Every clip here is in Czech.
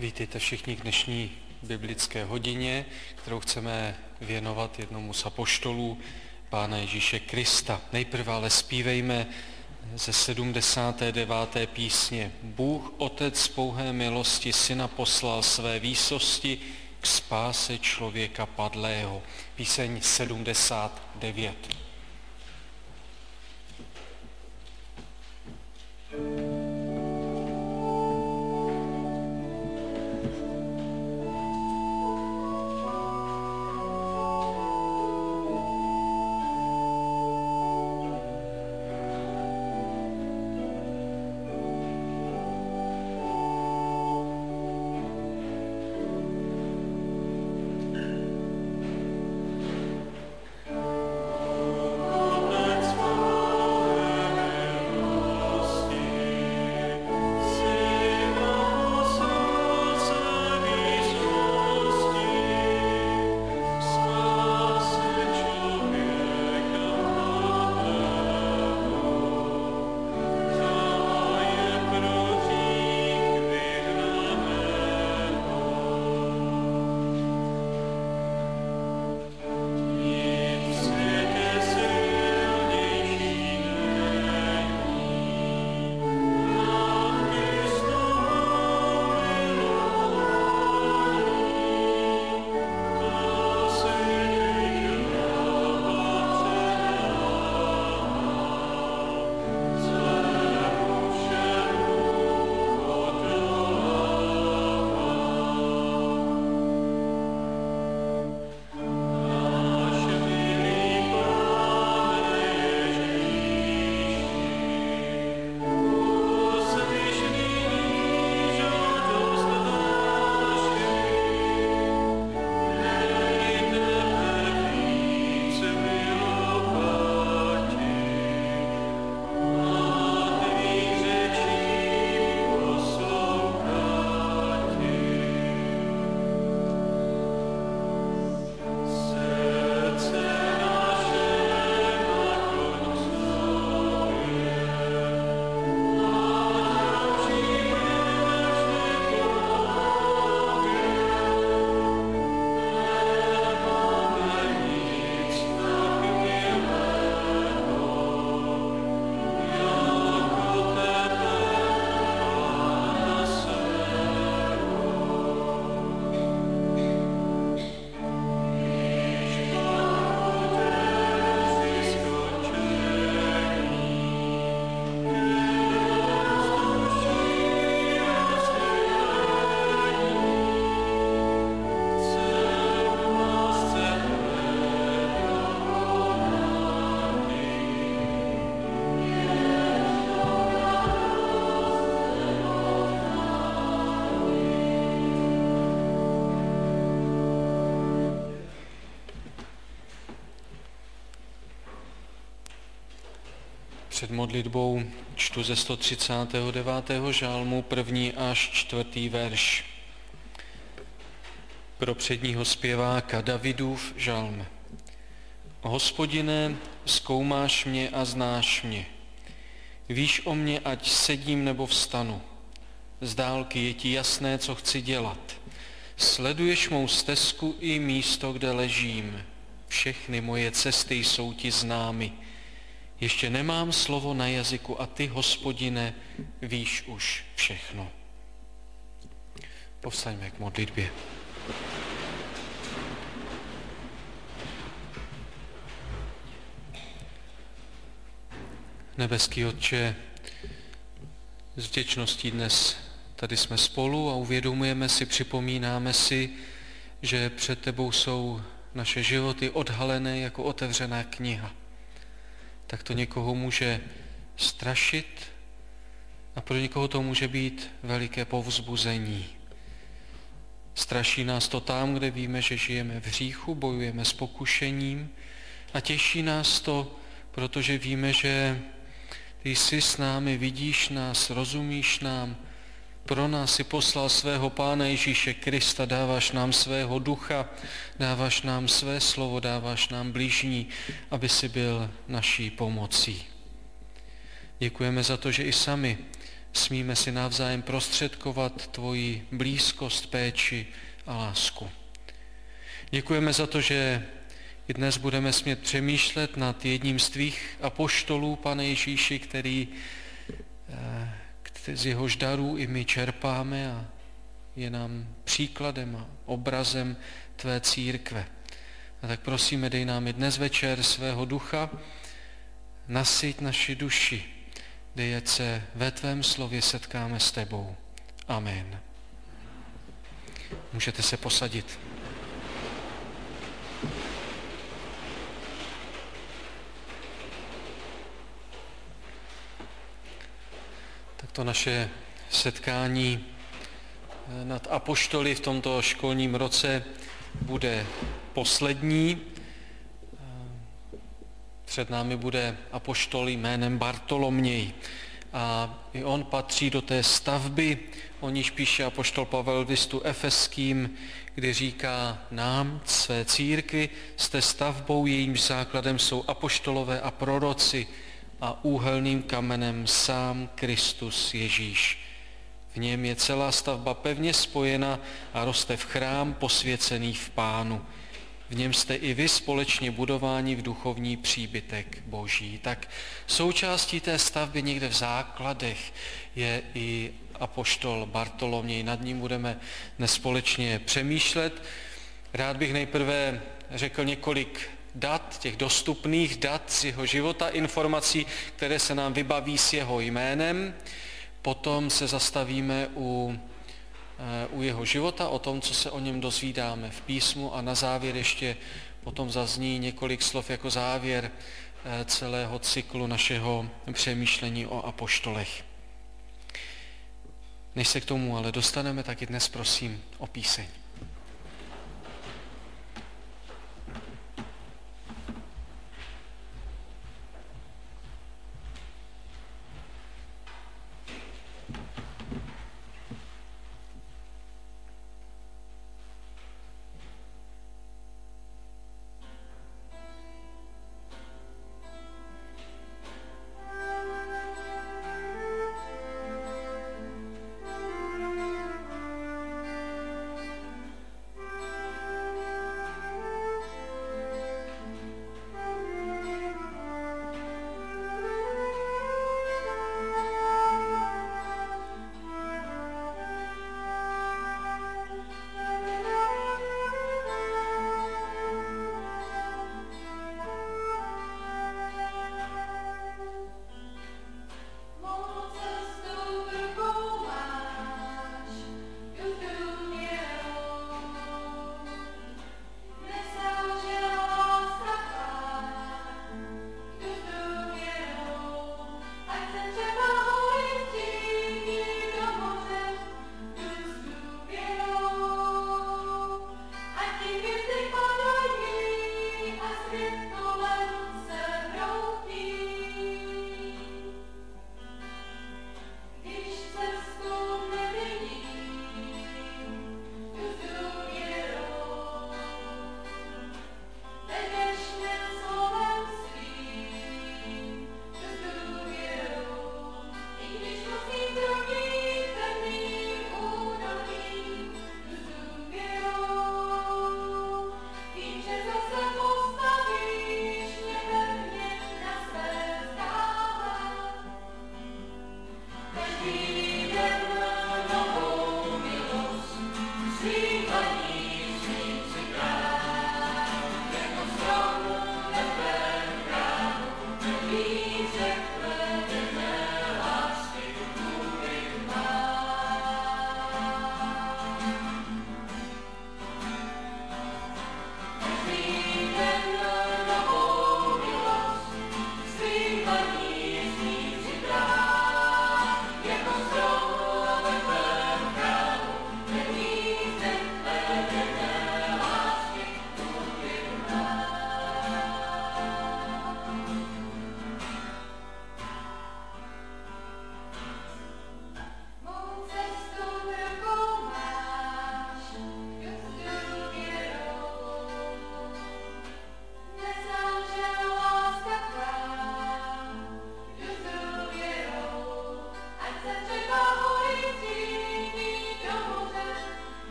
Vítejte všichni k dnešní biblické hodině, kterou chceme věnovat jednomu z apoštolů Pána Ježíše Krista. Nejprve ale zpívejme ze 79. písně. Bůh Otec z pouhé milosti Syna poslal své výsosti k spáse člověka padlého. Píseň 79. Před modlitbou čtu ze 139. žálmu 1. až 4. verš. Pro předního zpěváka Davidův žálm. Hospodine, zkoumáš mě a znáš mě. Víš o mě, ať sedím nebo vstanu. Z dálky je ti jasné, co chci dělat. Sleduješ mou stezku i místo, kde ležím. Všechny moje cesty jsou ti známy. Ještě nemám slovo na jazyku a ty, Hospodine, víš už všechno. Povstaňme k modlitbě. Nebeský Otče, s vděčností dnes tady jsme spolu a uvědomujeme si, připomínáme si, že před tebou jsou naše životy odhalené jako otevřená kniha. Tak to někoho může strašit a pro někoho to může být veliké povzbuzení. Straší nás to tam, kde víme, že žijeme v hříchu, bojujeme s pokušením a těší nás to, protože víme, že ty jsi s námi, vidíš nás, rozumíš nám, pro nás si poslal svého Pána Ježíše Krista, dáváš nám svého ducha, dáváš nám své slovo, dáváš nám bližní, aby si byl naší pomocí. Děkujeme za to, že i sami smíme si navzájem prostředkovat tvoji blízkost, péči a lásku. Děkujeme za to, že i dnes budeme smět přemýšlet nad jedním z tvých apoštolů, Pane Ježíši, který z jehož darů i my čerpáme a je nám příkladem a obrazem tvé církve. A tak prosíme, dej nám i dnes večer svého ducha, nasyť naši duši, dej, ať se ve tvém slově setkáme s tebou. Amen. Můžete se posadit. Tak to naše setkání nad apoštoly v tomto školním roce bude poslední. Před námi bude apoštol jménem Bartoloměj a i on patří do té stavby, o níž píše apoštol Pavel v listu Efeským, kdy říká nám, své církvi, jste stavbou, jejímž základem jsou apoštolové a proroci a úhelným kamenem sám Kristus Ježíš. V něm je celá stavba pevně spojena a roste v chrám posvěcený v Pánu. V něm jste i vy společně budováni v duchovní příbytek Boží. Tak součástí té stavby někde v základech je i apoštol Bartoloměj. Nad ním budeme dnes společně přemýšlet. Rád bych nejprve řekl několik dat, těch dostupných dat z jeho života, informací, které se nám vybaví s jeho jménem. Potom se zastavíme u jeho života, o tom, co se o něm dozvídáme v písmu a na závěr ještě potom zazní několik slov jako závěr celého cyklu našeho přemýšlení o apoštolech. Než se k tomu ale dostaneme, tak i dnes prosím o píseň.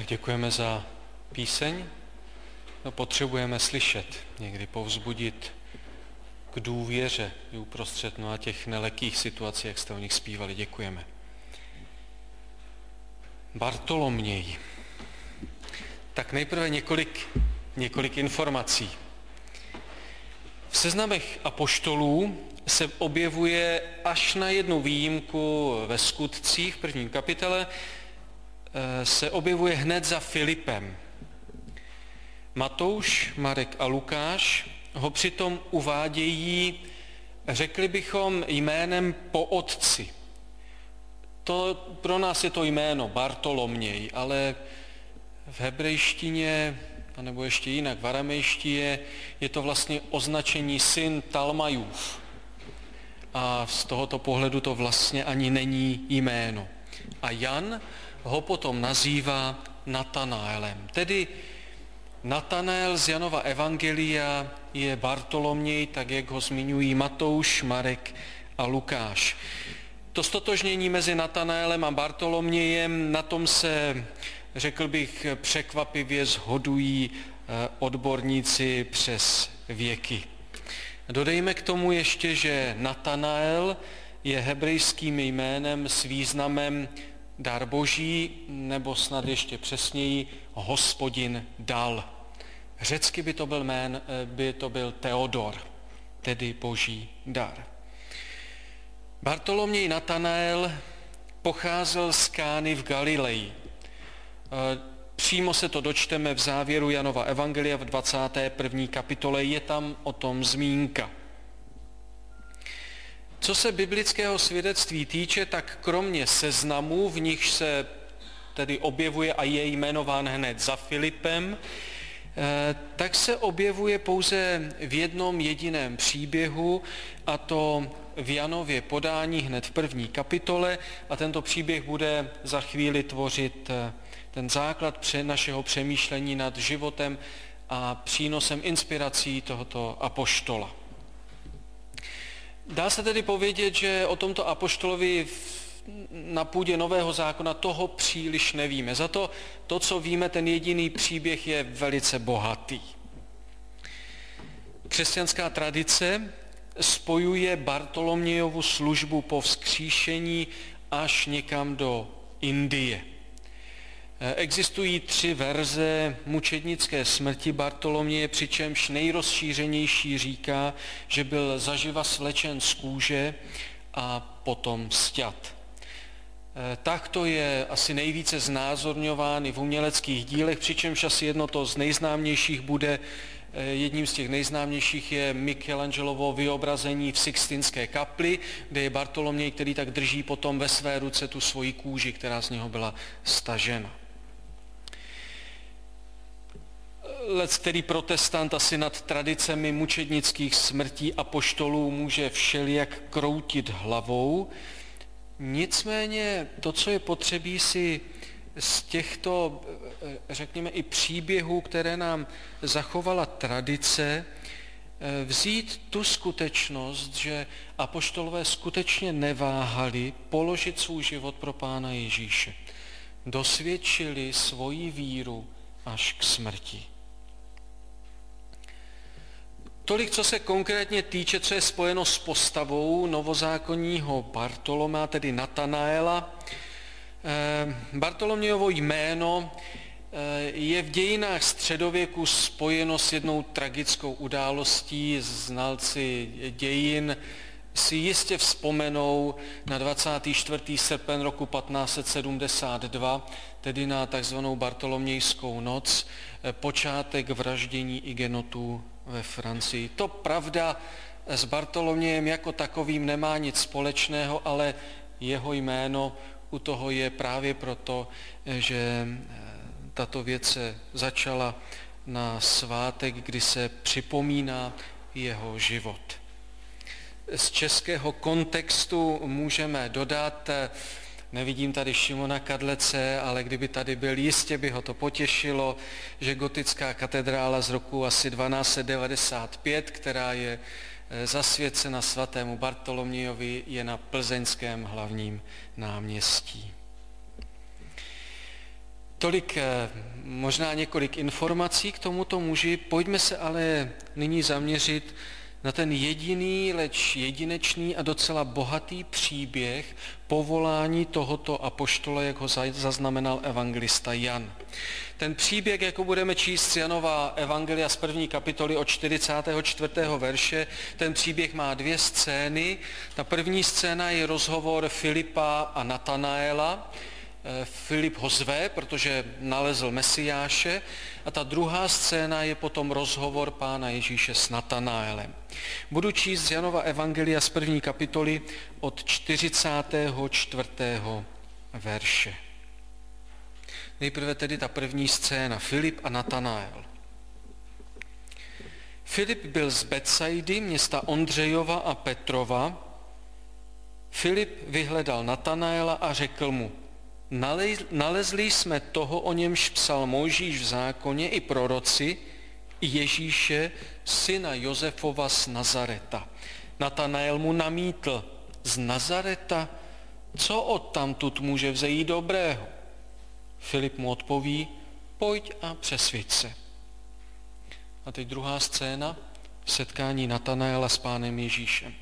Tak děkujeme za píseň. No, potřebujeme slyšet, někdy povzbudit k důvěře i uprostřed a těch nelehkých situací, jak jste o nich zpívali. Děkujeme. Bartoloměj. Tak nejprve několik informací. V seznamech apoštolů se objevuje až na jednu výjimku ve Skutcích, v 1. kapitole, se objevuje hned za Filipem. Matouš, Marek a Lukáš ho přitom uvádějí, řekli bychom, jménem po otci. Pro nás je to jméno Bartoloměj, ale v hebrejštině, anebo ještě jinak v aramejštině, je to vlastně označení syn Talmajův. A z tohoto pohledu to vlastně ani není jméno. A Jan ho potom nazývá Natanaelem. Tedy Natanael z Janova evangelia je Bartoloměj, tak jak ho zmiňují Matouš, Marek a Lukáš. To ztotožnění mezi Natanaelem a Bartolomějem, na tom se, řekl bych, překvapivě shodují odborníci přes věky. Dodejme k tomu ještě, že Natanael je hebrejským jménem s významem dar boží, nebo snad ještě přesněji Hospodin dal. Řecky by to byl Theodor, tedy boží dar. Bartoloměj Natanael pocházel z Kány v Galileji. Přímo se to dočteme v závěru Janova evangelia v 21. kapitole, je tam o tom zmínka. Co se biblického svědectví týče, tak kromě seznamů, v nich se tedy objevuje a je jmenován hned za Filipem, tak se objevuje pouze v jednom jediném příběhu, a to v Janově podání hned v 1. kapitole, a tento příběh bude za chvíli tvořit ten základ našeho přemýšlení nad životem a přínosem inspirací tohoto apoštola. Dá se tedy povědět, že o tomto apoštolovi na půdě Nového zákona toho příliš nevíme. Za to, co víme, ten jediný příběh je velice bohatý. Křesťanská tradice spojuje Bartolomějovu službu po vzkříšení až někam do Indie. Existují 3 verze mučednické smrti Bartoloměje, přičemž nejrozšířenější říká, že byl zaživa svlečen z kůže a potom sťat. Takto je asi nejvíce znázorňován i v uměleckých dílech, přičemž asi jedním z těch nejznámějších je Michelangelovo vyobrazení v Sixtinské kapli, kde je Bartoloměj, který tak drží potom ve své ruce tu svoji kůži, která z něho byla stažena. Leckterý protestant asi nad tradicemi mučednických smrtí apoštolů může všelijak kroutit hlavou. Nicméně to, co je potřebí si z těchto, řekněme, i příběhů, které nám zachovala tradice, vzít tu skutečnost, že apoštolové skutečně neváhali položit svůj život pro Pána Ježíše. Dosvědčili svoji víru až k smrti. Tolik, co se konkrétně týče, co je spojeno s postavou novozákonního Bartolomea, tedy Natanaela. Bartolomějovo jméno je v dějinách středověku spojeno s jednou tragickou událostí. Znalci dějin si jistě vzpomenou na 24. srpen roku 1572, tedy na takzvanou Bartolomějskou noc, počátek vraždění igenotů ve Francii. To pravda s Bartolomějem jako takovým nemá nic společného, ale jeho jméno u toho je právě proto, že tato věc se začala na svátek, kdy se připomíná jeho život. Z českého kontextu můžeme dodat, nevidím tady Šimona Kadlece, ale kdyby tady byl, jistě by ho to potěšilo, že gotická katedrála z roku asi 1295, která je zasvěcena svatému Bartolomějovi, je na plzeňském hlavním náměstí. Tolik možná několik informací k tomuto muži. Pojďme se ale nyní zaměřit na ten jediný, leč jedinečný a docela bohatý příběh povolání tohoto apoštola, jak ho zaznamenal evangelista Jan. Ten příběh, jako budeme číst z Janova evangelia z 1. kapitoly od 44. verše, ten příběh má dvě scény. Ta první scéna je rozhovor Filipa a Natanaela. Filip ho zve, protože nalezl Mesiáše, a ta druhá scéna je potom rozhovor Pána Ježíše s Natanaelem. Budu číst z Janova evangelia z 1. kapitoly od 44. verše. Nejprve tedy ta první scéna, Filip a Natanael. Filip byl z Betsaidy, města Ondřejova a Petrova. Filip vyhledal Natanaela a řekl mu: Nalezli jsme toho, o němž psal Mojžíš v zákoně i proroci, Ježíše, syna Josefova z Nazareta. Natanael mu namítl: z Nazareta? Co odtamtud může vzejít dobrého? Filip mu odpoví: pojď a přesvědč se. A teď druhá scéna, setkání Natanaela s Pánem Ježíšem.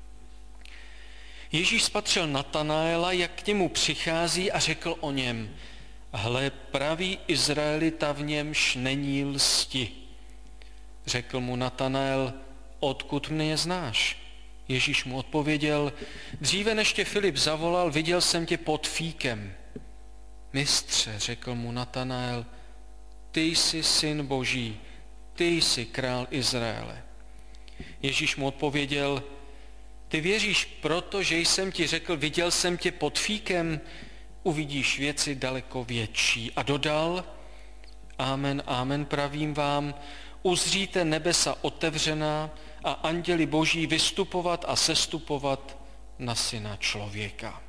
Ježíš spatřil Natanaela, jak k němu přichází, a řekl o něm: hle, pravý Izraelita, v němž není lsti. Řekl mu Natanael: odkud mě znáš? Ježíš mu odpověděl: dříve než tě Filip zavolal, viděl jsem tě pod fíkem. Mistře, řekl mu Natanael, ty jsi syn Boží, ty jsi král Izraele. Ježíš mu odpověděl: ty věříš proto, že jsem ti řekl, viděl jsem tě pod fíkem, uvidíš věci daleko větší. A dodal: amen, amen, pravím vám, uzříte nebesa otevřená a anděli Boží vystupovat a sestupovat na Syna člověka.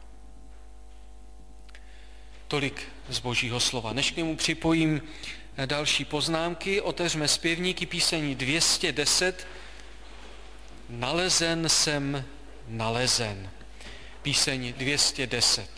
Tolik z Božího slova. Než k němu připojím další poznámky, otevřme zpěvníky písení 210, Nalezen jsem nalezen. Píseň 210.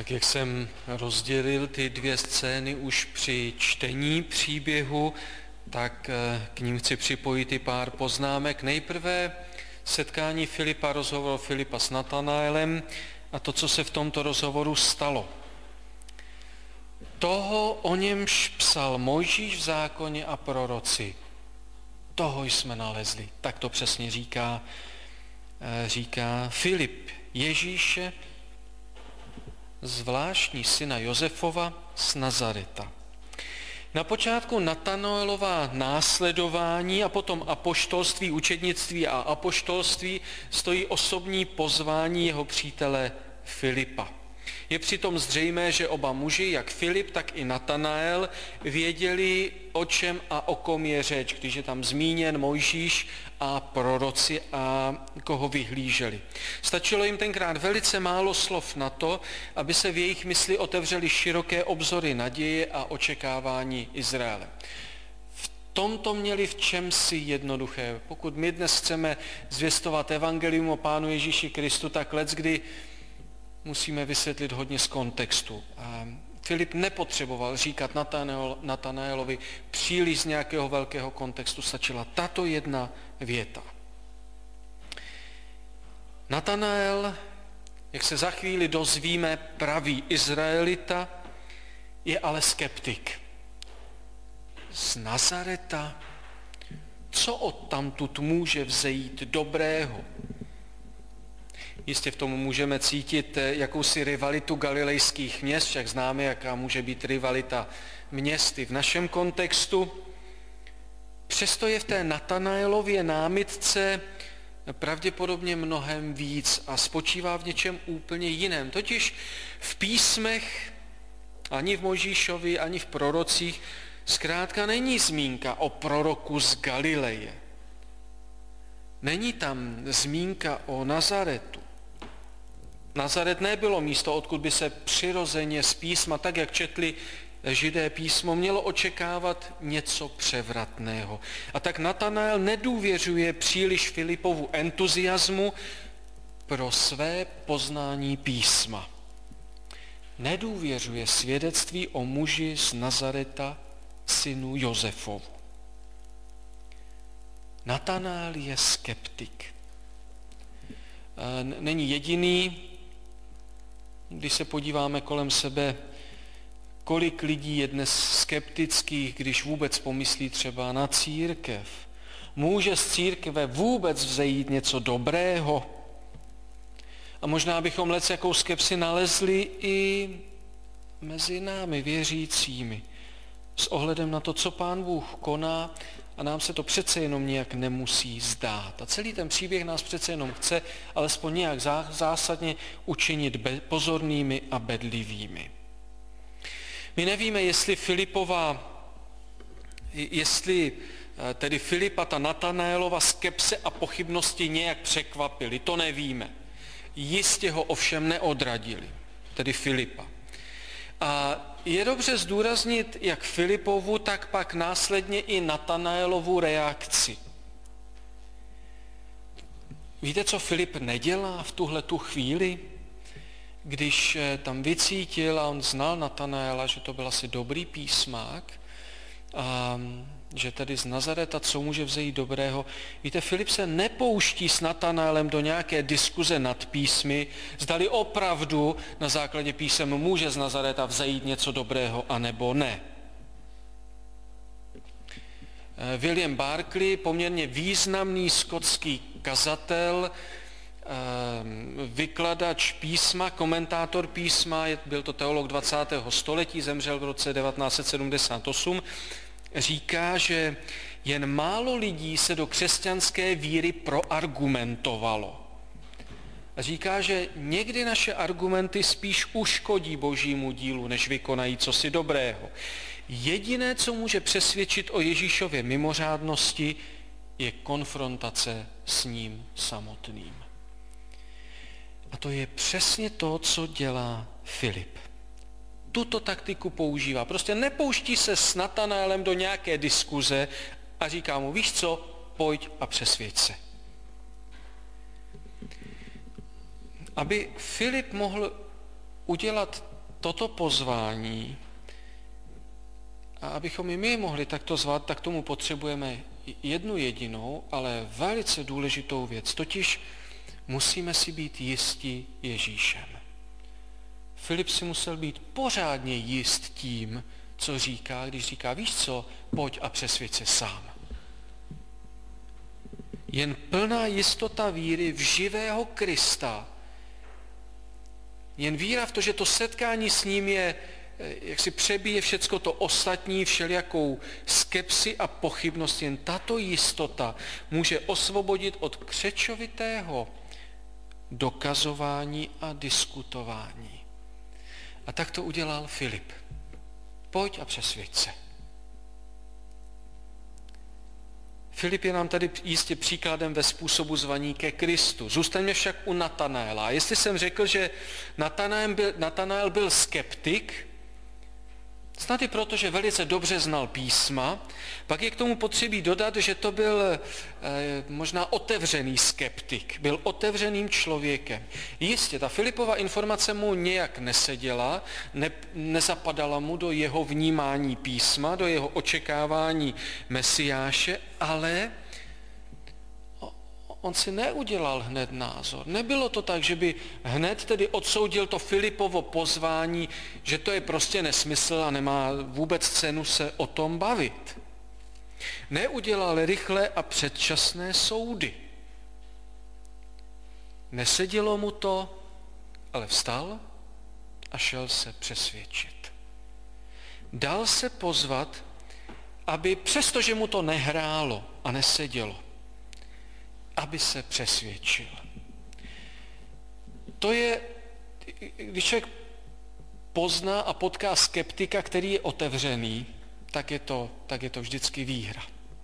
Tak jak jsem rozdělil ty dvě scény už při čtení příběhu, tak k ním chci připojit i pár poznámek. Nejprve setkání Filipa, rozhovor Filipa s Natanaelem a to, co se v tomto rozhovoru stalo. Toho, o němž psal Mojžíš v zákoně a proroci, toho jsme nalezli. Tak to přesně říká Filip Ježíše, zvláštní syna Josefova z Nazareta. Na počátku Natanaelova následování a potom apoštolství, učednictví a apoštolství stojí osobní pozvání jeho přítele Filipa. Je přitom zřejmé, že oba muži, jak Filip, tak i Natanael, věděli, o čem a o kom je řeč, když je tam zmíněn Mojžíš a proroci a koho vyhlíželi. Stačilo jim tenkrát velice málo slov na to, aby se v jejich mysli otevřely široké obzory naděje a očekávání Izraele. V tomto měli v čemsi jednoduché. Pokud my dnes chceme zvěstovat evangelium o Pánu Ježíši Kristu, tak leckdy musíme vysvětlit hodně z kontextu. Filip nepotřeboval říkat Natanaelovi příliš z nějakého velkého kontextu, stačila tato jedna věta. Natanael, jak se za chvíli dozvíme, pravý Izraelita, je ale skeptik. Z Nazareta, co odtamtud může vzejít dobrého? Jistě v tom můžeme cítit jakousi rivalitu galilejských měst, však známe, jaká může být rivalita měst i v našem kontextu. Přesto je v té Natanaelově námitce pravděpodobně mnohem víc a spočívá v něčem úplně jiném. Totiž v písmech, ani v Mojžíšovi, ani v prorocích, zkrátka není zmínka o proroku z Galileje. Není tam zmínka o Nazaretu. Nazaret nebylo místo, odkud by se přirozeně z písma, tak jak četli Židé písmo, mělo očekávat něco převratného. A tak Natanael nedůvěřuje příliš Filipovu entuziasmu pro své poznání písma. Nedůvěřuje svědectví o muži z Nazareta, synu Josefovu. Natanael je skeptik. Není jediný. Když se podíváme kolem sebe, kolik lidí je dnes skeptických, když vůbec pomyslí třeba na církev. Může z církve vůbec vzejít něco dobrého? A možná bychom jakou skepsi nalezli i mezi námi věřícími. S ohledem na to, co Pán Bůh koná, a nám se to přece jenom nějak nemusí zdát. A celý ten příběh nás přece jenom chce alespoň nějak zásadně učinit pozornými a bedlivými. My nevíme, jestli tedy Filipa ta Natanaelova skepse a pochybnosti nějak překvapily. To nevíme. Jistě ho ovšem neodradili, tedy Filipa. A je dobře zdůraznit jak Filipovu, tak pak následně i Natanaelovu reakci. Víte, co Filip nedělá v tuhletu chvíli? Když tam vycítil a on znal Natanaela, že to byl asi dobrý písmák, a že tedy z Nazareta, co může vzejít dobrého. Víte, Filip se nepouští s Natanaelem do nějaké diskuze nad písmy, zdali opravdu na základě písem může z Nazareta vzejít něco dobrého, anebo ne. William Barclay, poměrně významný skotský kazatel, vykladač písma, komentátor písma, byl to teolog 20. století, zemřel v roce 1978, říká, že jen málo lidí se do křesťanské víry proargumentovalo. A říká, že někdy naše argumenty spíš uškodí božímu dílu, než vykonají cosi dobrého. Jediné, co může přesvědčit o Ježíšově mimořádnosti, je konfrontace s ním samotným. A to je přesně to, co dělá Filip. Tuto taktiku používá. Prostě nepouští se s Natanaelem do nějaké diskuze a říká mu, víš co, pojď a přesvědč se. Aby Filip mohl udělat toto pozvání, a abychom i my mohli takto zvat, tak tomu potřebujeme jednu jedinou, ale velice důležitou věc, totiž musíme si být jisti Ježíšem. Filip si musel být pořádně jist tím, co říká, když říká, víš co, pojď a přesvědč se sám. Jen plná jistota víry v živého Krista, jen víra v to, že to setkání s ním je, jak si přebíje všecko to ostatní, všelijakou skepsi a pochybnost, jen tato jistota může osvobodit od křečovitého dokazování a diskutování. A tak to udělal Filip. Pojď a přesvědč se. Filip je nám tady jistě příkladem ve způsobu zvaní ke Kristu. Zůstaňme však u Natanaela. Jestli jsem řekl, že Natanael byl skeptik, snad i proto, že velice dobře znal písma, pak je k tomu potřebí dodat, že to byl možná otevřený skeptik, byl otevřeným člověkem. Jistě, ta Filipova informace mu nějak neseděla, nezapadala mu do jeho vnímání písma, do jeho očekávání Mesiáše, ale on si neudělal hned názor. Nebylo to tak, že by hned tedy odsoudil to Filipovo pozvání, že to je prostě nesmysl a nemá vůbec cenu se o tom bavit. Neudělal rychlé a předčasné soudy. Nesedělo mu to, ale vstal a šel se přesvědčit. Dal se pozvat, aby přestože mu to nehrálo a nesedělo, aby se přesvědčil. To je, když člověk pozná a potká skeptika, který je otevřený, tak je to vždycky výhra.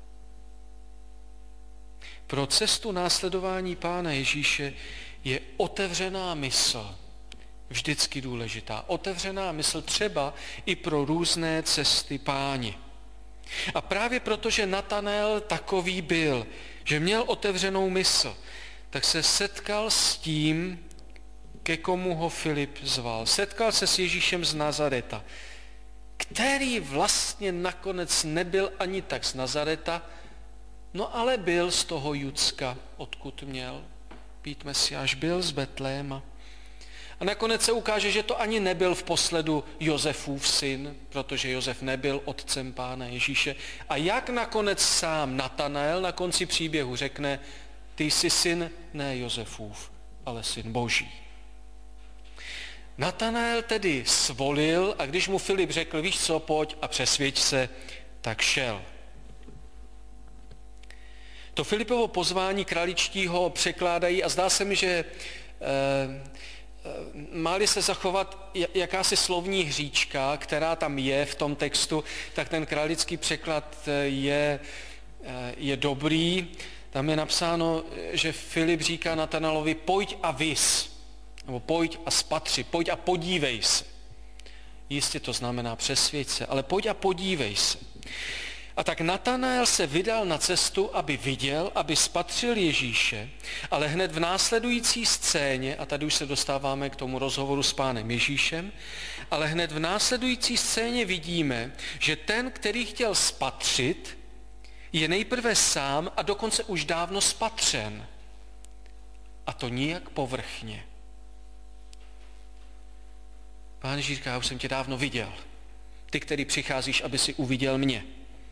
Pro cestu následování Pána Ježíše je otevřená mysl vždycky důležitá. Otevřená mysl třeba i pro různé cesty Páně. A právě protože Natanael takový byl, že měl otevřenou mysl, tak se setkal s tím, ke komu ho Filip zval. Setkal se s Ježíšem z Nazareta, který vlastně nakonec nebyl ani tak z Nazareta, no ale byl z toho Judska, odkud měl být Mesiáš, byl z Betléma. A nakonec se ukáže, že to ani nebyl v posledu Josefův syn, protože Josef nebyl otcem Pána Ježíše. A jak nakonec sám Natanael na konci příběhu řekne, ty jsi syn ne Josefův, ale syn Boží. Natanael tedy svolil a když mu Filip řekl, víš co, pojď a přesvědč se, tak šel. To Filipovo pozvání kraličtí ho překládají a zdá se mi, že má-li se zachovat jakási slovní hříčka, která tam je v tom textu, tak ten kralický překlad je dobrý. Tam je napsáno, že Filip říká Natanaelovi, pojď a vis, nebo pojď a spatři, pojď a podívej se. Jistě to znamená přesvědč se, ale pojď a podívej se. A tak Natanael se vydal na cestu, aby viděl, aby spatřil Ježíše, ale hned v následující scéně, a tady už se dostáváme k tomu rozhovoru s Pánem Ježíšem, ale hned v následující scéně vidíme, že ten, který chtěl spatřit, je nejprve sám a dokonce už dávno spatřen. A to nijak povrchně. Pán Ježíš říká, já už jsem tě dávno viděl. Ty, který přicházíš, aby si uviděl mě.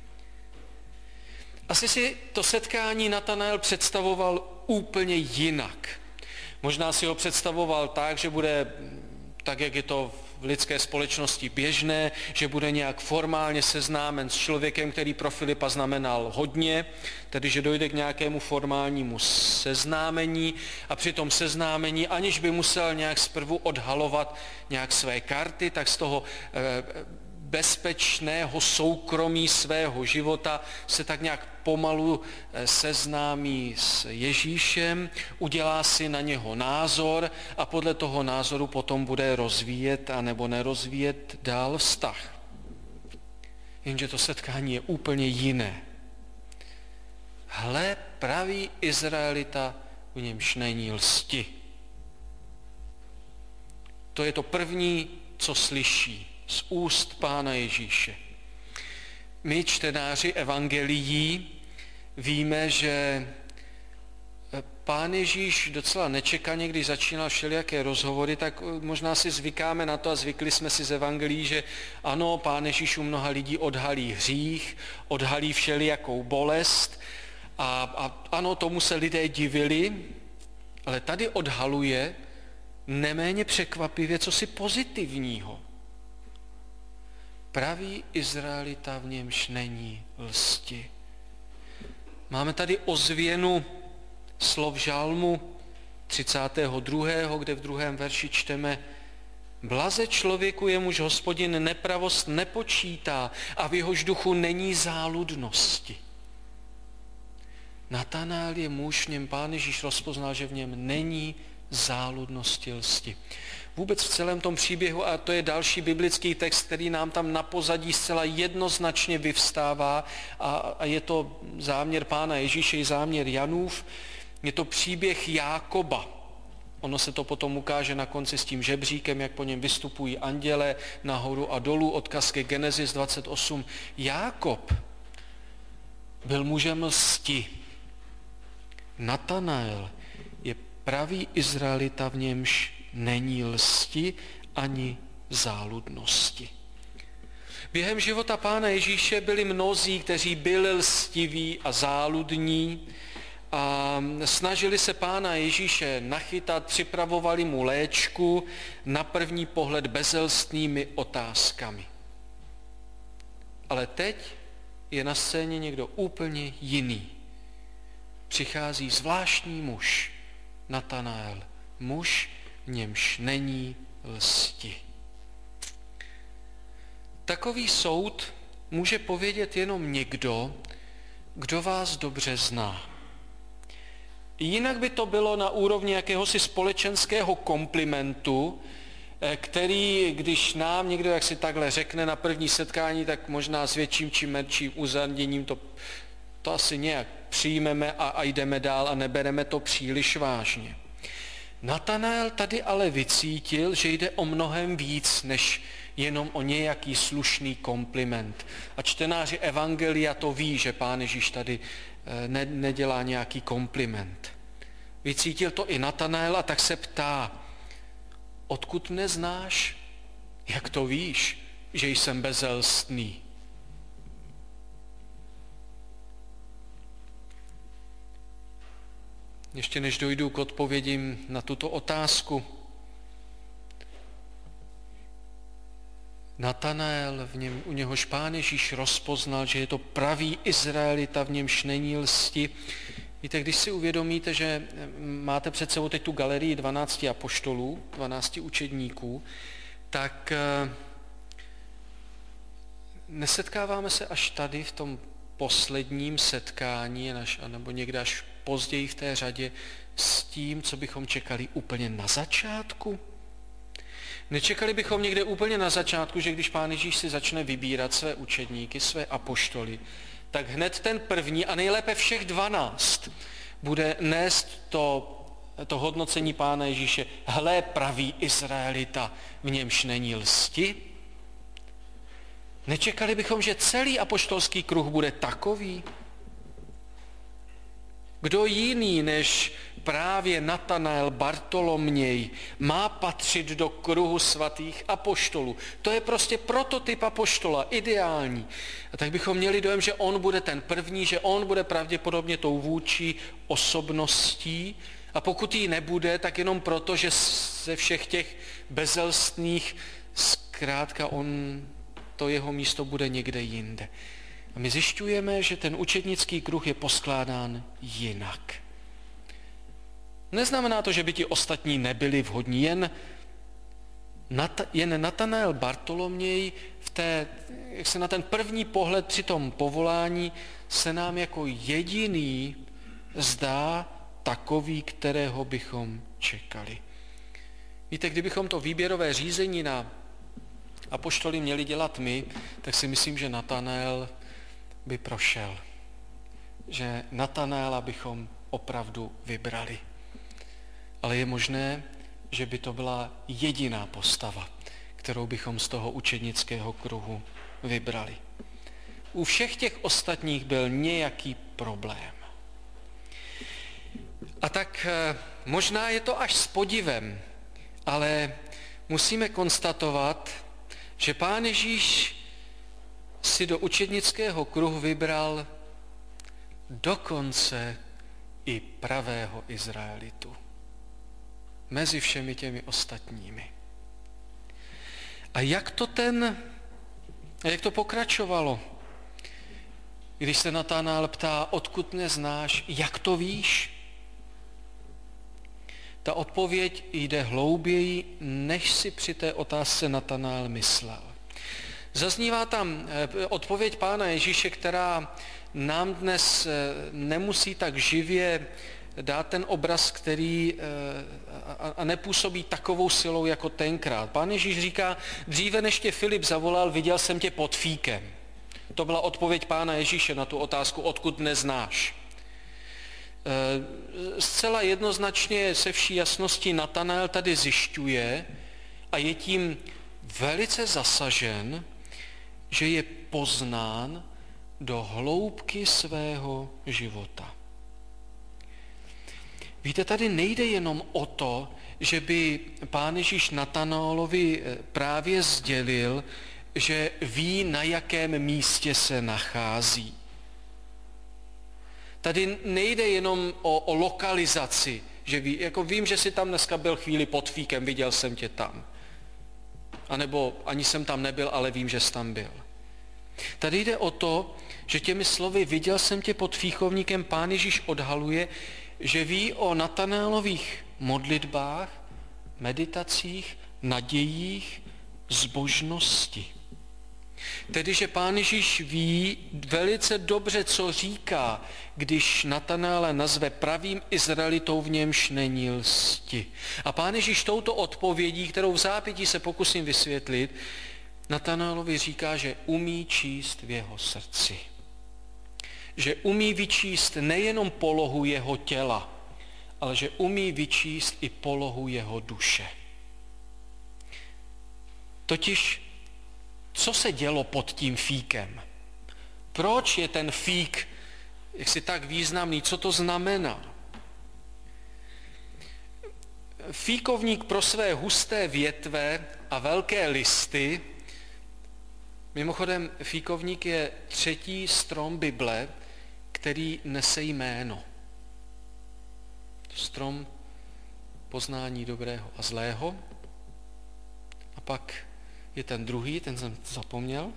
Asi si to setkání Natanael představoval úplně jinak. Možná si ho představoval tak, že bude, tak jak je to v lidské společnosti běžné, že bude nějak formálně seznámen s člověkem, který pro Filipa znamenal hodně, tedy že dojde k nějakému formálnímu seznámení a při tom seznámení, aniž by musel nějak zprvu odhalovat nějak své karty, tak z toho bezpečného soukromí svého života se tak nějak pomalu seznámí s Ježíšem, udělá si na něho názor a podle toho názoru potom bude rozvíjet a nebo nerozvíjet dál vztah. Jenže to setkání je úplně jiné. Hle, pravý Izraelita, v němž není lsti. To je to první, co slyší z úst Pána Ježíše. My, čtenáři evangelií, víme, že Pán Ježíš docela nečekaně, když začínal všelijaké rozhovory, tak možná si zvykáme na to a zvykli jsme si z evangelií, že ano, Pán Ježíš u mnoha lidí odhalí hřích, odhalí všelijakou bolest a ano, tomu se lidé divili, ale tady odhaluje neméně překvapivě cosi pozitivního. Pravý Izraelita, v němž není lsti. Máme tady ozvěnu slov žalmu 32., kde v 2. verši čteme: Blaze člověku, jemuž Hospodin nepravost nepočítá a v jehož duchu není záludnosti. Natanael je muž, v něm Pán Ježíš rozpoznal, že v něm není záludnosti lsti. Vůbec v celém tom příběhu, a to je další biblický text, který nám tam na pozadí zcela jednoznačně vyvstává, a je to záměr Pána Ježíše i záměr Janův, je to příběh Jákoba. Ono se to potom ukáže na konci s tím žebříkem, jak po něm vystupují anděle nahoru a dolů, odkaz ke Genesis 28. Jákob byl mužem lsti. Natanael je pravý Izraelita, v němž není lsti ani záludnosti. Během života Pána Ježíše byli mnozí, kteří byli lstiví a záludní a snažili se Pána Ježíše nachytat, připravovali mu léčku, na první pohled bezelstnými otázkami. Ale teď je na scéně někdo úplně jiný. Přichází zvláštní muž, Natanael, muž, v němž není lsti. Takový soud může povědět jenom někdo, kdo vás dobře zná. Jinak by to bylo na úrovni jakéhosi společenského komplimentu, který, když nám někdo jak si takhle řekne na první setkání, tak možná s větším či menším uzarděním to asi nějak přijmeme a jdeme dál a nebereme to příliš vážně. Natanael tady ale vycítil, že jde o mnohem víc, než jenom o nějaký slušný kompliment. A čtenáři evangelia to ví, že Pán Ježíš tady nedělá nějaký kompliment. Vycítil to i Natanael a tak se ptá: odkud mne znáš? Jak to víš, že jsem bezelstný? Ještě než dojdu k odpovědím na tuto otázku, Natanael, u něhož Pán Ježíš rozpoznal, že je to pravý Izraelita, v němž není lsti. Víte, když si uvědomíte, že máte před sebou teď tu galerii 12 apoštolů, 12 učedníků, tak nesetkáváme se až tady v tom posledním setkání, nebo někde až později v té řadě, s tím, co bychom čekali úplně na začátku? Nečekali bychom někde úplně na začátku, že když Pán Ježíš si začne vybírat své učedníky, své apoštoly, tak hned ten první a nejlépe všech 12 bude nést to hodnocení Pána Ježíše: hle, pravý Izraelita, v němž není lsti? Nečekali bychom, že celý apoštolský kruh bude takový? Kdo jiný než právě Natanael Bartoloměj má patřit do kruhu svatých apoštolů? To je prostě prototyp apoštola, ideální. A tak bychom měli dojem, že on bude ten první, že on bude pravděpodobně tou vůdčí osobností, a pokud jí nebude, tak jenom proto, že ze všech těch bezelstných zkrátka to jeho místo bude někde jinde. A my zjišťujeme, že ten učednický kruh je poskládán jinak. Neznamená to, že by ti ostatní nebyli vhodní, jen Natanael Bartoloměj jak se na ten první pohled při tom povolání se nám jako jediný zdá takový, kterého bychom čekali. Víte, kdybychom to výběrové řízení na apoštoly měli dělat my, tak si myslím, že Natanael by prošel. Že Natanaela bychom opravdu vybrali. Ale je možné, že by to byla jediná postava, kterou bychom z toho učednického kruhu vybrali. U všech těch ostatních byl nějaký problém. A tak možná je to až s podivem, ale musíme konstatovat, že Pán Ježíš si do učednického kruhu vybral dokonce i pravého Izraelitu. Mezi všemi těmi ostatními. A jak to pokračovalo? Když se Natanael ptá, odkud mě znáš, jak to víš? Ta odpověď jde hlouběji, než si při té otázce Natanael myslel. Zaznívá tam odpověď Pána Ježíše, která nám dnes nemusí tak živě dát ten obraz, který a nepůsobí takovou silou jako tenkrát. Pán Ježíš říká, dříve než tě Filip zavolal, viděl jsem tě pod fíkem. To byla odpověď Pána Ježíše na tu otázku, odkud mne znáš. Zcela jednoznačně se vší jasností Natanael tady zjišťuje a je tím velice zasažen, že je poznán do hloubky svého života. Víte, tady nejde jenom o to, že by Pán Ježíš Natanaelovi právě sdělil, že ví, na jakém místě se nachází. Tady nejde jenom o lokalizaci, že ví, jako vím, že jsi tam dneska byl chvíli pod fíkem, viděl jsem tě tam. A nebo ani jsem tam nebyl, ale vím, že jsi tam byl. Tady jde o to, že těmi slovy viděl jsem tě pod fíkovníkem, Pán Ježíš odhaluje, že ví o Natanaelových modlitbách, meditacích, nadějích, zbožnosti. Tedy, že Pán Ježíš ví velice dobře, co říká, když Natanaela nazve pravým Izraelitou, v němž není lsti. A Pán Ježíš touto odpovědí, kterou v zápětí se pokusím vysvětlit, Natanaelovi říká, že umí číst v jeho srdci. Že umí vyčíst nejenom polohu jeho těla, ale že umí vyčíst i polohu jeho duše. Totiž, co se dělo pod tím fíkem? Proč je ten fík jaksi tak významný? Co to znamená? Fíkovník pro své husté větve a velké listy, mimochodem fíkovník je 3. strom Bible, který nese jméno. Strom poznání dobrého a zlého. A pak je ten druhý, ten jsem zapomněl.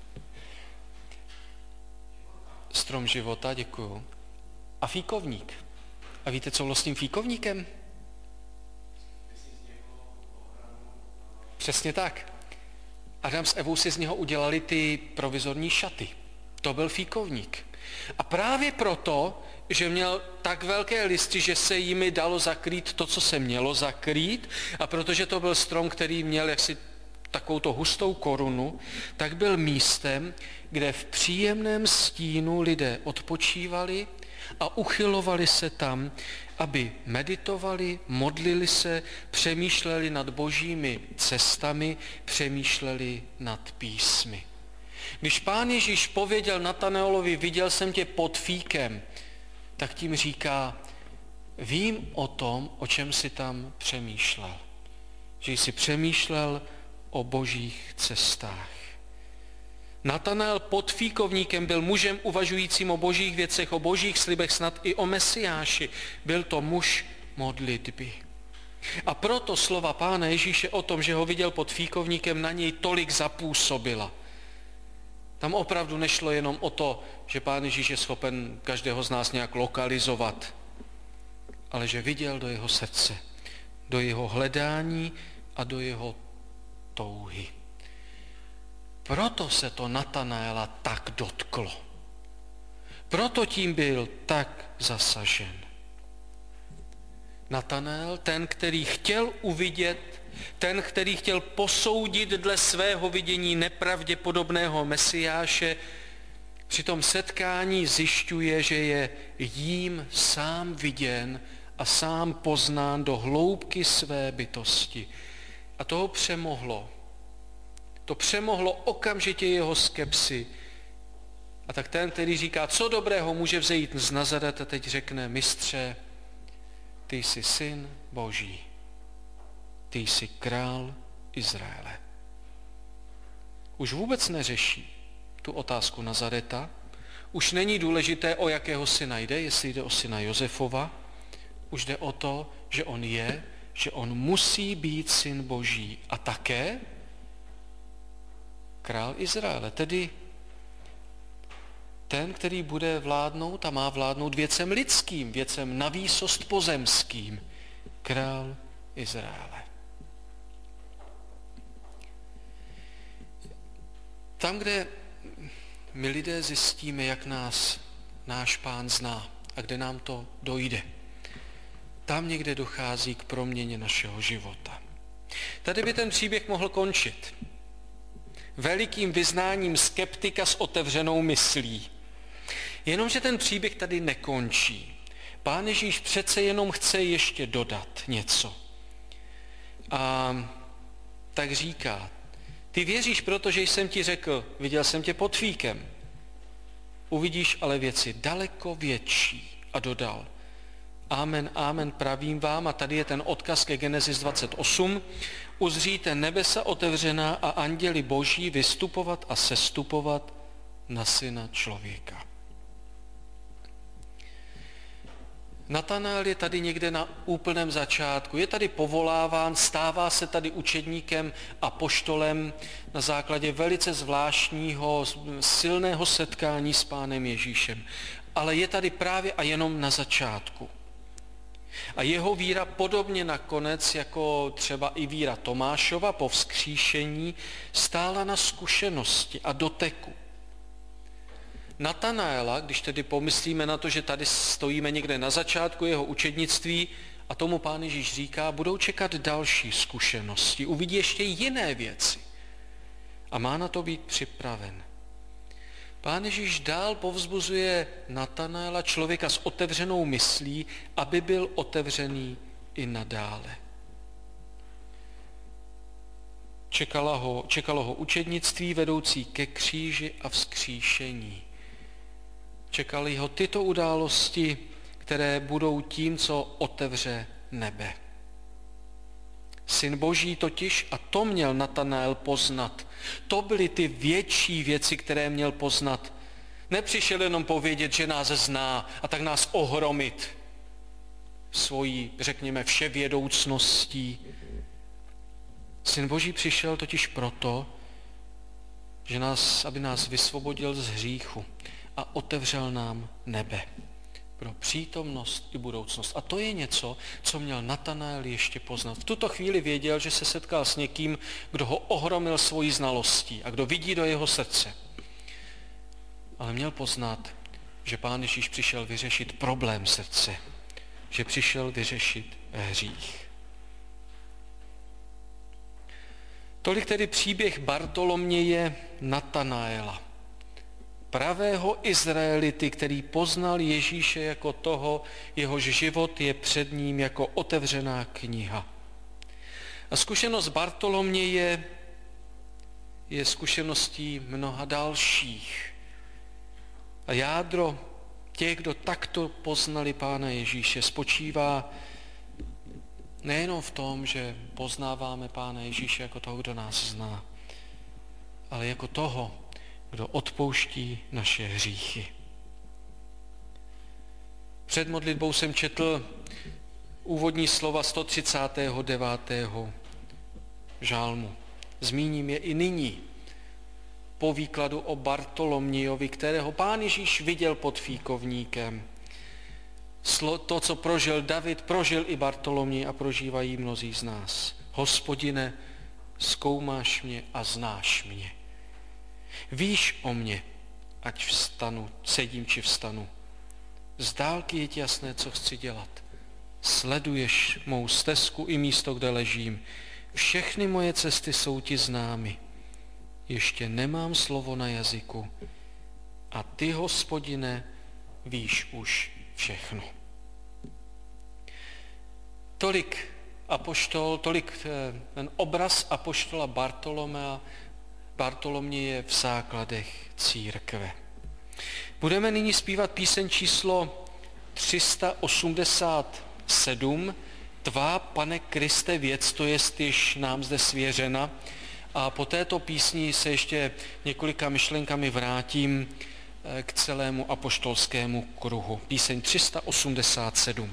Strom života, děkuju. A fíkovník. A víte, co bylo s tím fíkovníkem? Přesně tak. Adam s Evou si z něho udělali ty provizorní šaty. To byl fíkovník. A právě proto, že měl tak velké listy, že se jimi dalo zakrýt to, co se mělo zakrýt, a protože to byl strom, který měl jaksi takovouto hustou korunu, tak byl místem, kde v příjemném stínu lidé odpočívali a uchylovali se tam, aby meditovali, modlili se, přemýšleli nad božími cestami, přemýšleli nad písmy. Když Pán Ježíš pověděl Natanaelovi, viděl jsem tě pod fíkem, tak tím říká, vím o tom, o čem jsi tam přemýšlel. Že jsi přemýšlel o božích cestách. Natanael pod fíkovníkem byl mužem uvažujícím o božích věcech, o božích slibech, snad i o Mesiáši. Byl to muž modlitby. A proto slova Pána Ježíše o tom, že ho viděl pod fíkovníkem, na něj tolik zapůsobila. Tam opravdu nešlo jenom o to, že Pán Ježíš je schopen každého z nás nějak lokalizovat, ale že viděl do jeho srdce, do jeho hledání a do jeho touhy. Proto se to Natanaela tak dotklo. Proto tím byl tak zasažen. Natanael, ten, který chtěl uvidět, ten, který chtěl posoudit dle svého vidění nepravděpodobného Mesiáše, při tom setkání zjišťuje, že je jím sám viděn a sám poznán do hloubky své bytosti. A toho přemohlo To přemohlo okamžitě jeho skepsi. A tak ten, který říká, co dobrého může vzejít z Nazareta, teď řekne, mistře, ty jsi syn Boží, ty jsi král Izraele. Už vůbec neřeší tu otázku Nazareta, už není důležité, o jakého syna jde, jestli jde o syna Josefova, už jde o to, že on je, že on musí být syn Boží a také král Izraele, tedy ten, který bude vládnout a má vládnout věcem lidským, věcem navýsost pozemským, král Izraele. Tam, kde my lidé zjistíme, jak nás náš Pán zná a kde nám to dojde, tam někde dochází k proměně našeho života. Tady by ten příběh mohl končit velikým vyznáním skeptika s otevřenou myslí. Jenomže ten příběh tady nekončí. Pán Ježíš přece jenom chce ještě dodat něco. A tak říká, ty věříš, protože jsem ti řekl, viděl jsem tě pod fíkem. Uvidíš ale věci daleko větší. A dodal, amen, amen, pravím vám, a tady je ten odkaz ke Genesis 28, uzříte nebesa otevřená a anděli boží vystupovat a sestupovat na syna člověka. Natanael je tady někde na úplném začátku, je tady povoláván, stává se tady učedníkem a apoštolem na základě velice zvláštního, silného setkání s Pánem Ježíšem. Ale je tady právě a jenom na začátku. A jeho víra podobně nakonec, jako třeba i víra Tomášova po vzkříšení, stála na zkušenosti a doteku. Natanaela, když tedy pomyslíme na to, že tady stojíme někde na začátku jeho učednictví a tomu Pán Ježíš říká, budou čekat další zkušenosti, uvidí ještě jiné věci a má na to být připraven. Pán Ježíš dál povzbuzuje Natanaela, člověka s otevřenou myslí, aby byl otevřený i nadále. Čekalo ho učednictví vedoucí ke kříži a vzkříšení. Čekaly ho tyto události, které budou tím, co otevře nebe. Syn Boží totiž, a to měl Natanael poznat, to byly ty větší věci, které měl poznat. Nepřišel jenom povědět, že nás zná a tak nás ohromit svojí, řekněme, vševědoucností. Syn Boží přišel totiž proto, že aby nás vysvobodil z hříchu a otevřel nám nebe pro přítomnost i budoucnost. A to je něco, co měl Natanael ještě poznat. V tuto chvíli věděl, že se setkal s někým, kdo ho ohromil svojí znalostí a kdo vidí do jeho srdce. Ale měl poznat, že Pán Ježíš přišel vyřešit problém srdce, že přišel vyřešit hřích. Tolik tedy příběh Bartoloměje Natanaela, pravého Izraelity, který poznal Ježíše jako toho, jehož život je před ním jako otevřená kniha. A zkušenost Bartoloměje je zkušeností mnoha dalších. A jádro těch, kdo takto poznali Pána Ježíše, spočívá nejenom v tom, že poznáváme Pána Ježíše jako toho, kdo nás zná, ale jako toho, kdo odpouští naše hříchy. Před modlitbou jsem četl úvodní slova 139. žálmu. Zmíním je i nyní po výkladu o Bartolomějovi, kterého Pán Ježíš viděl pod fíkovníkem. To, co prožil David, prožil i Bartoloměj a prožívají mnozí z nás. Hospodine, zkoumáš mě a znáš mě. Víš o mě, ať vstanu, sedím či vstanu. Z dálky je ti jasné, co chci dělat. Sleduješ mou stezku i místo, kde ležím. Všechny moje cesty jsou ti známy. Ještě nemám slovo na jazyku. A ty, Hospodine, víš už všechno. Tolik ten obraz apoštola Bartolomea Bartoloměje v základech církve. Budeme nyní zpívat píseň číslo 387, Tvá, Pane Kriste, věc, to jest již nám zde svěřena. A po této písni se ještě několika myšlenkami vrátím k celému apoštolskému kruhu. Píseň 387.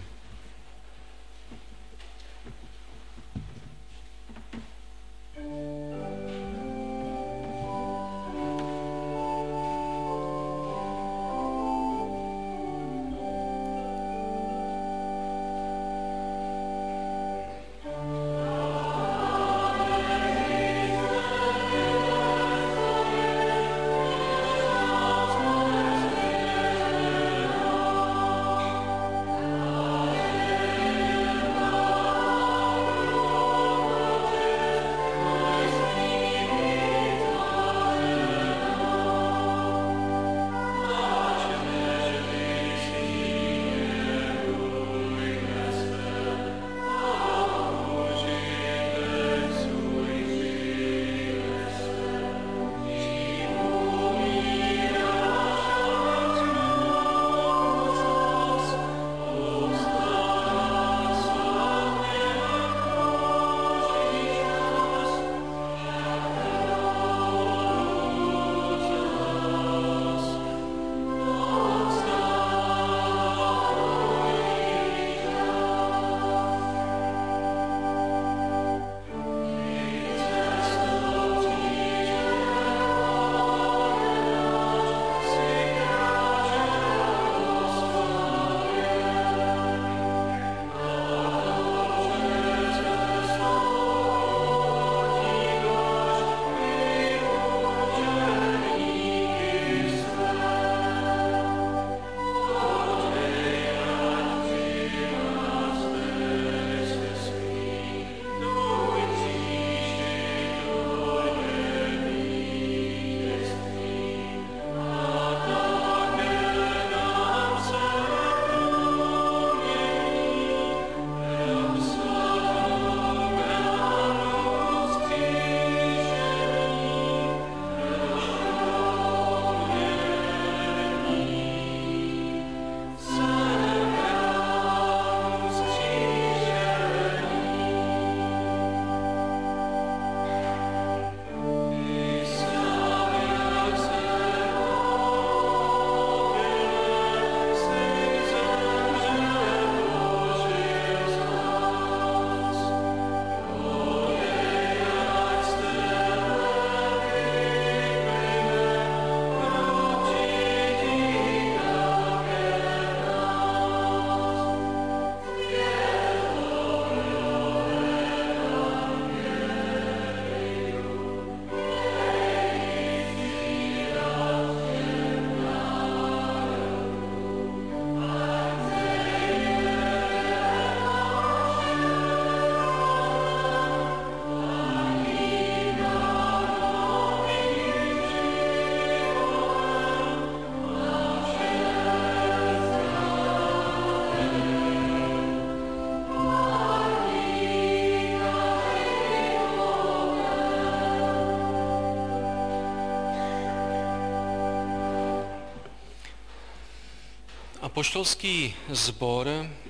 Apoštolský sbor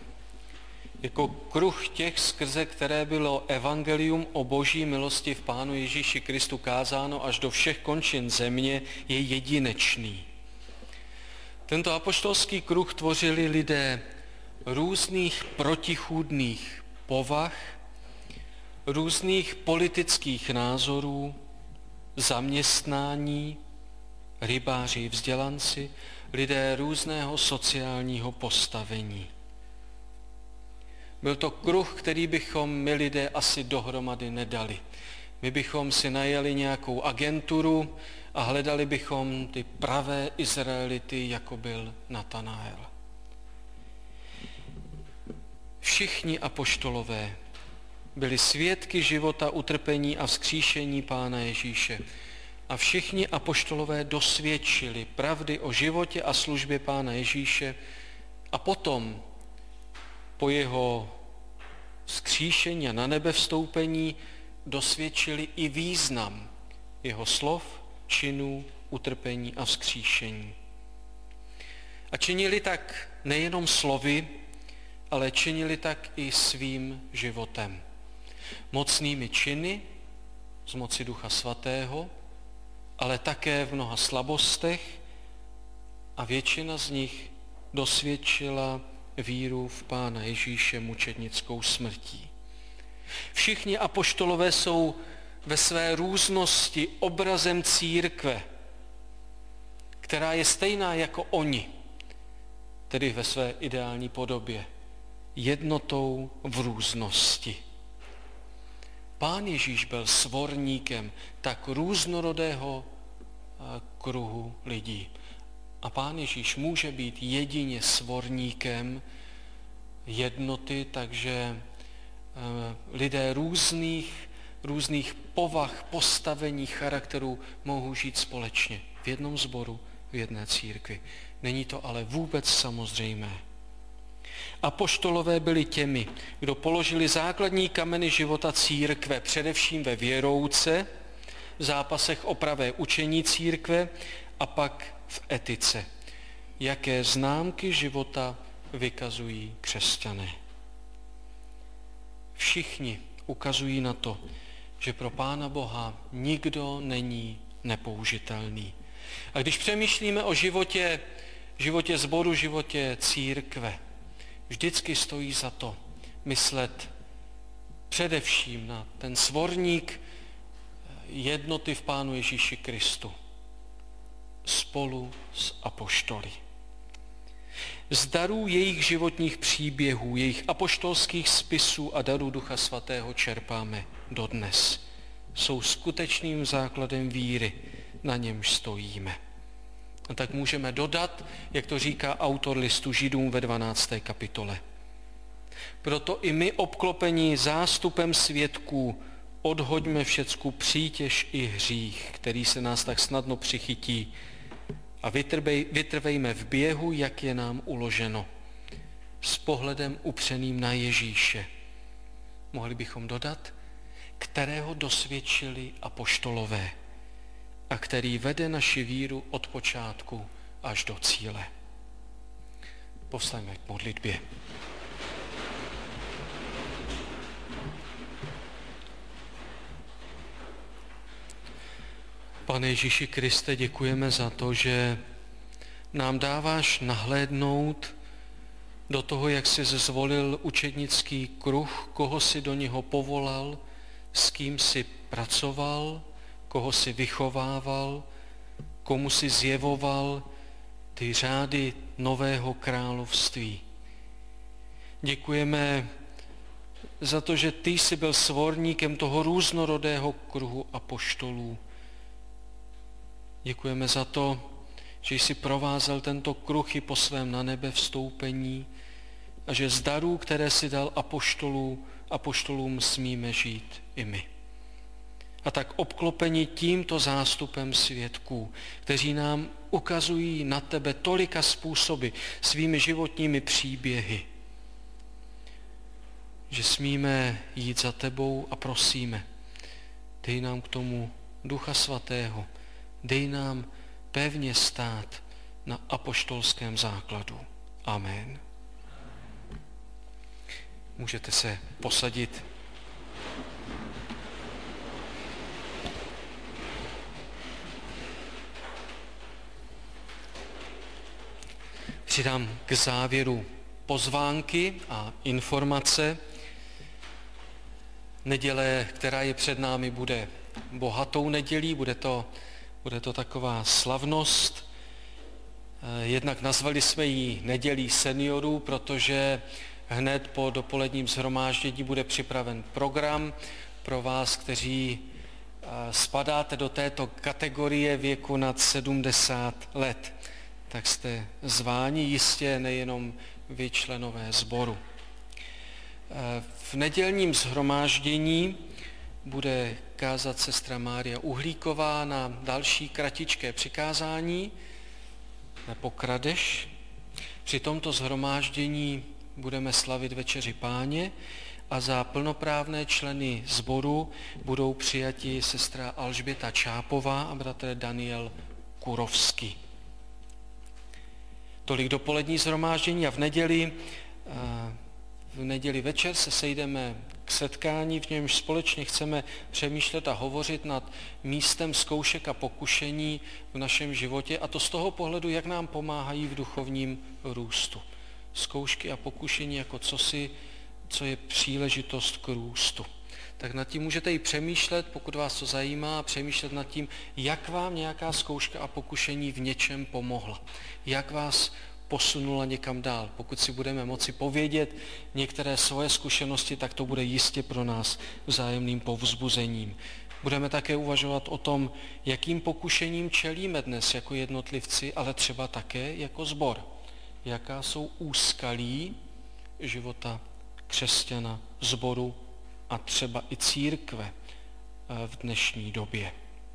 jako kruh těch, skrze které bylo evangelium o boží milosti v Pánu Ježíši Kristu kázáno až do všech končin země, je jedinečný. Tento apoštolský kruh tvořili lidé různých protichůdných povah, různých politických názorů, zaměstnání, rybáři, vzdělanci, lidé různého sociálního postavení. Byl to kruh, který bychom my lidé asi dohromady nedali. My bychom si najeli nějakou agenturu a hledali bychom ty pravé Izraelity, jako byl Natanael. Všichni apoštolové byli svědky života, utrpení a vzkříšení Pána Ježíše. A všichni apoštolové dosvědčili pravdy o životě a službě Pána Ježíše a potom po jeho vzkříšení a na nebe vstoupení dosvědčili i význam jeho slov, činů, utrpení a vzkříšení. A činili tak nejenom slovy, ale činili tak i svým životem. Mocnými činy z moci Ducha Svatého, ale také v mnoha slabostech, a většina z nich dosvědčila víru v Pána Ježíše mučednickou smrtí. Všichni apoštolové jsou ve své různosti obrazem církve, která je stejná jako oni, tedy ve své ideální podobě, jednotou v různosti. Pán Ježíš byl svorníkem tak různorodého kruhu lidí. A Pán Ježíš může být jedině svorníkem jednoty, takže lidé různých povah, postavení, charakterů mohou žít společně v jednom sboru, v jedné církvi. Není to ale vůbec samozřejmé. Apoštolové byli těmi, kdo položili základní kameny života církve, především ve věrouce, v zápasech o pravé učení církve a pak v etice. Jaké známky života vykazují křesťané? Všichni ukazují na to, že pro Pána Boha nikdo není nepoužitelný. A když přemýšlíme o životě sboru, životě církve, vždycky stojí za to myslet především na ten svorník jednoty v Pánu Ježíši Kristu spolu s apoštoly. Z darů jejich životních příběhů, jejich apoštolských spisů a darů Ducha Svatého čerpáme dodnes. Jsou skutečným základem víry, na němž stojíme. A tak můžeme dodat, jak to říká autor listu Židům ve 12. kapitole. Proto i my, obklopení zástupem svědků, odhoďme všecku přítěž i hřích, který se nás tak snadno přichytí, a vytrvejme v běhu, jak je nám uloženo, s pohledem upřeným na Ježíše. Mohli bychom dodat, kterého dosvědčili apoštolové a který vede naši víru od počátku až do cíle. Povstaňme k modlitbě. Pane Ježíši Kriste, děkujeme za to, že nám dáváš nahlédnout do toho, jak jsi zvolil učednický kruh, koho jsi do něho povolal, s kým jsi pracoval, koho jsi vychovával, komu jsi zjevoval ty řády nového království. Děkujeme za to, že ty jsi byl svorníkem toho různorodého kruhu apoštolů. Děkujeme za to, že jsi provázel tento kruh i po svém na nebe vstoupení a že z darů, které jsi dal apoštolům, smíme žít i my. A tak obklopeni tímto zástupem svědků, kteří nám ukazují na tebe tolika způsoby svými životními příběhy, že smíme jít za tebou a prosíme, dej nám k tomu Ducha Svatého, dej nám pevně stát na apoštolském základu. Amen. Můžete se posadit. Přidám k závěru pozvánky a informace. Neděle, která je před námi, bude bohatou nedělí, bude to taková slavnost. Jednak nazvali jsme ji nedělí seniorů, protože hned po dopoledním shromáždění bude připraven program pro vás, kteří spadáte do této kategorie věku nad 70 let. Tak jste zváni, jistě nejenom vy, členové sboru. V nedělním shromáždění bude kázat sestra Mária Uhlíková na další kratičké přikázání, nepokradeš. Při tomto shromáždění budeme slavit večeři Páně a za plnoprávné členy sboru budou přijati sestra Alžběta Čápová a bratr Daniel Kurovský. Tolik dopolední shromáždění a v neděli večer se sejdeme k setkání, v němž společně chceme přemýšlet a hovořit nad místem zkoušek a pokušení v našem životě, a to z toho pohledu, jak nám pomáhají v duchovním růstu. Zkoušky a pokušení jako cosi, co je příležitost k růstu. Tak nad tím můžete i přemýšlet, pokud vás to zajímá, přemýšlet nad tím, jak vám nějaká zkouška a pokušení v něčem pomohla. Jak vás posunula někam dál. Pokud si budeme moci povědět některé svoje zkušenosti, tak to bude jistě pro nás vzájemným povzbuzením. Budeme také uvažovat o tom, jakým pokušením čelíme dnes jako jednotlivci, ale třeba také jako sbor. Jaká jsou úskalí života křesťana, sboru a třeba i církve v dnešní době.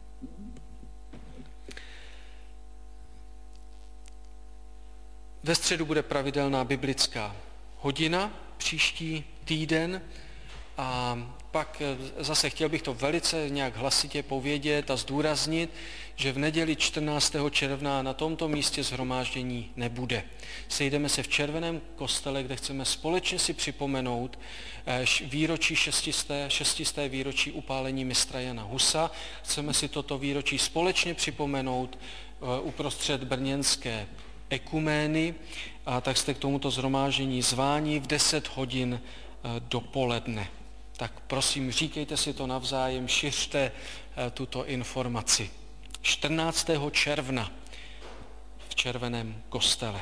Ve středu bude pravidelná biblická hodina příští týden a pak zase chtěl bych to velice nějak hlasitě povědět a zdůraznit, že v neděli 14. června na tomto místě shromáždění nebude. Sejdeme se v Červeném kostele, kde chceme společně si připomenout výročí 600. výročí upálení mistra Jana Husa. Chceme si toto výročí společně připomenout uprostřed brněnské ekumény, a tak jste k tomuto shromáždění zváni v 10 hodin dopoledne. Tak prosím, říkejte si to navzájem, šiřte tuto informaci. 14. června v Červeném kostele.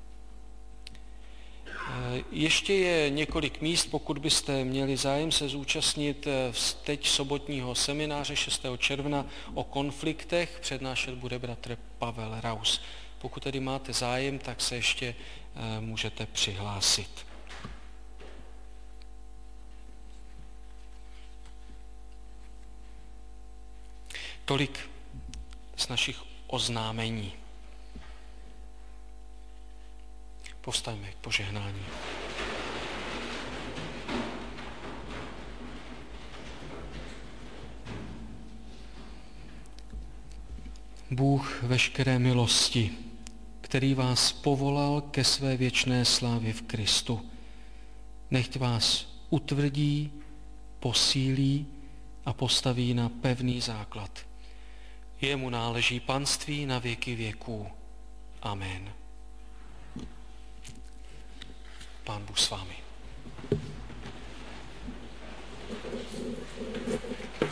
Ještě je několik míst, pokud byste měli zájem se zúčastnit teď sobotního semináře 6. června o konfliktech. Přednášet bude bratr Pavel Raus. Pokud tedy máte zájem, tak se ještě můžete přihlásit. Tolik z našich oznámení. Povstaňme k požehnání. Bůh veškeré milosti, který vás povolal ke své věčné slávě v Kristu, nechť vás utvrdí, posílí a postaví na pevný základ. Jemu náleží panství na věky věků. Amen. Pán Bůh s vámi.